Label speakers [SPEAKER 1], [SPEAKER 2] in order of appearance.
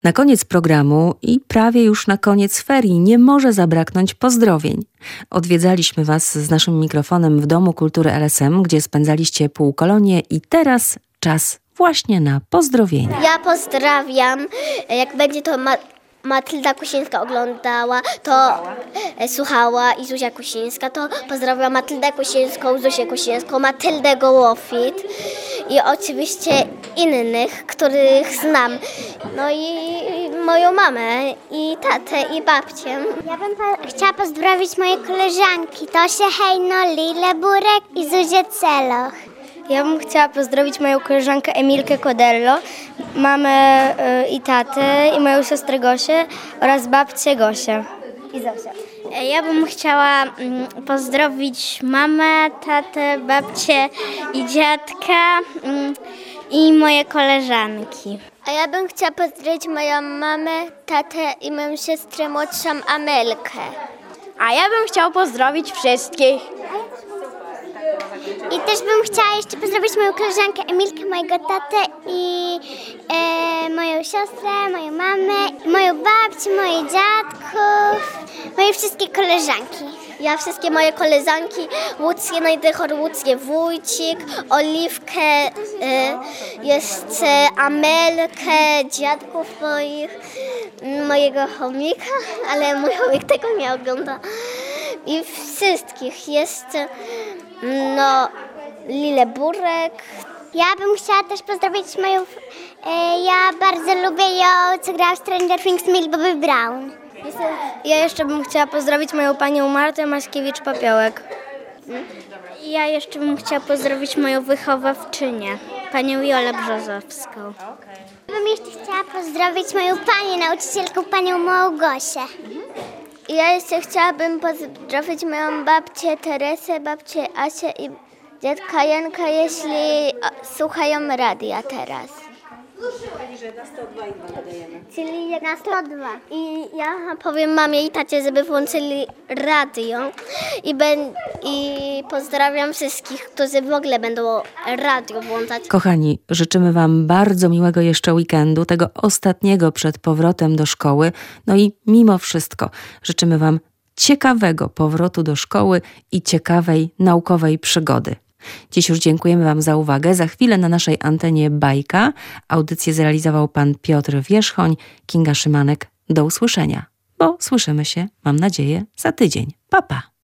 [SPEAKER 1] Na koniec programu i prawie już na koniec ferii nie może zabraknąć pozdrowień. Odwiedzaliśmy Was z naszym mikrofonem w Domu Kultury LSM, gdzie spędzaliście półkolonie i teraz czas właśnie na pozdrowienia.
[SPEAKER 2] Ja pozdrawiam, jak będzie to Matylda Kusińska oglądała, to słuchała i Zuzia Kusińska, to pozdrawiam Matyldę Kusińską, Zuzię Kusińską, Matyldę Gołofit i oczywiście innych, których znam. No i moją mamę, i tatę, i babcię.
[SPEAKER 3] Ja bym chciała pozdrowić moje koleżanki Tosię Hejno, Lilę Burek i Zuzię Celoch.
[SPEAKER 4] Ja bym chciała pozdrowić moją koleżankę Emilkę Kodello, mamę i tatę i moją siostrę Gosię oraz babcię Gosię i Zosię.
[SPEAKER 2] Ja bym chciała pozdrowić mamę, tatę, babcię i dziadka i moje koleżanki. A ja bym chciała pozdrowić moją mamę, tatę i moją siostrę młodszą Amelkę.
[SPEAKER 4] A ja bym chciała pozdrowić wszystkich.
[SPEAKER 3] I też bym chciała jeszcze pozdrowić moją koleżankę Emilkę, mojego tatę i moją siostrę, moją mamę, moją babcię, moich dziadków, moje wszystkie koleżanki.
[SPEAKER 2] Ja wszystkie moje koleżanki, Łucję Najdechor, Łucję Wójcik, Oliwkę, jeszcze Amelkę, dziadków moich, mojego chomika, ale mój chomik tego nie ogląda. I wszystkich jeszcze, Lilę Burek.
[SPEAKER 3] Ja bym chciała też pozdrowić moją... ja bardzo lubię ją, co grała w Stranger Things, Millie Bobby Brown.
[SPEAKER 4] Ja jeszcze bym chciała pozdrowić moją panią Martę Maśkiewicz-Papiołek.
[SPEAKER 2] Ja jeszcze bym chciała pozdrowić moją wychowawczynię, panią Jolę Brzozowską.
[SPEAKER 3] Ja bym jeszcze chciała pozdrowić moją panią nauczycielkę, panią Małgosię.
[SPEAKER 2] Ja jeszcze chciałabym pozdrowić moją babcię Teresę, babcię Asię i dziadka Janka, jeśli słuchają radia teraz.
[SPEAKER 3] Czyli na 102.
[SPEAKER 2] I ja powiem mamie i tacie, żeby włączyli radio i pozdrawiam wszystkich, którzy w ogóle będą radio włączać.
[SPEAKER 1] Kochani, życzymy Wam bardzo miłego jeszcze weekendu, tego ostatniego przed powrotem do szkoły. No i mimo wszystko życzymy Wam ciekawego powrotu do szkoły i ciekawej naukowej przygody. Dziś już dziękujemy Wam za uwagę. Za chwilę na naszej antenie Bajka. Audycję zrealizował pan Piotr Wierzchoń, Kinga Szymanek. Do usłyszenia, bo słyszymy się, mam nadzieję, za tydzień. Pa, pa!